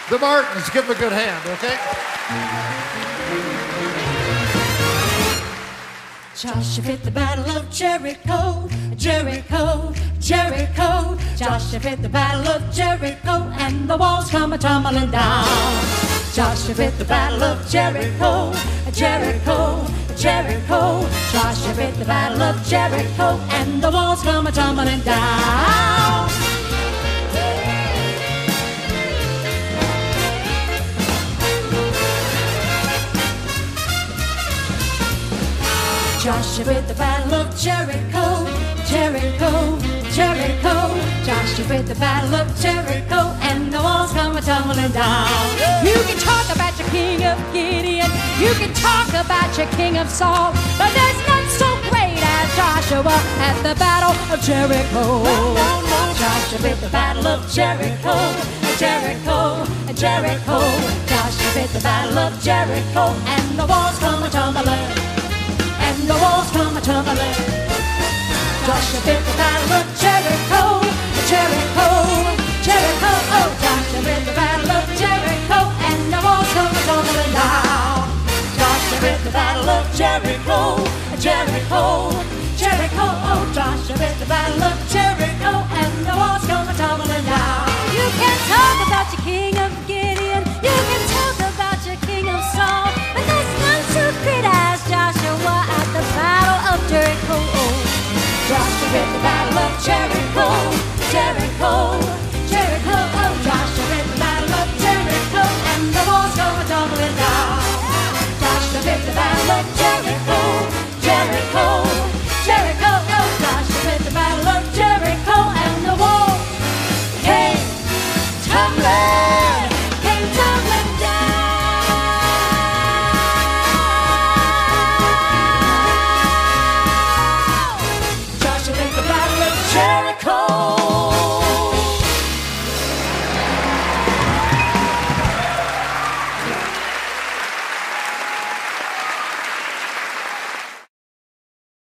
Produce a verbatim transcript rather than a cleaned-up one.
The Martins, give them a good hand, okay? Joshua fit the battle of Jericho, Jericho, Jericho. Joshua fit the battle of Jericho, and the walls come a tumbling down. Joshua fit the battle of Jericho, Jericho, Jericho. Joshua fit the battle of Jericho, and the walls come a tumbling down. Joshua fit the battle of Jericho, Jericho, Jericho. Joshua fit the battle of Jericho, and the walls come a tumbling down. You can talk about your king of Gideon, you can talk about your king of Saul, but there's none so great as Joshua at the battle of Jericho. Joshua fit the battle of Jericho, Jericho, Jericho. Joshua fit the battle of Jericho, and the walls come a tumbling. And the walls come a tumbling. Joshua fit the battle of Jericho, Jericho, Jericho. Oh, Joshua fit the battle of Jericho, and the walls come a tumbling down. Joshua fit the battle of Jericho, Jericho, Jericho. Oh, Joshua fit the battle of Jericho, and the walls come a tumbling down. You can talk about your king of Gideon, you can talk about your king of Saul, but there's none so great as Joshua at the battle of Jericho. Joshua fit the battle of Jericho, Jericho,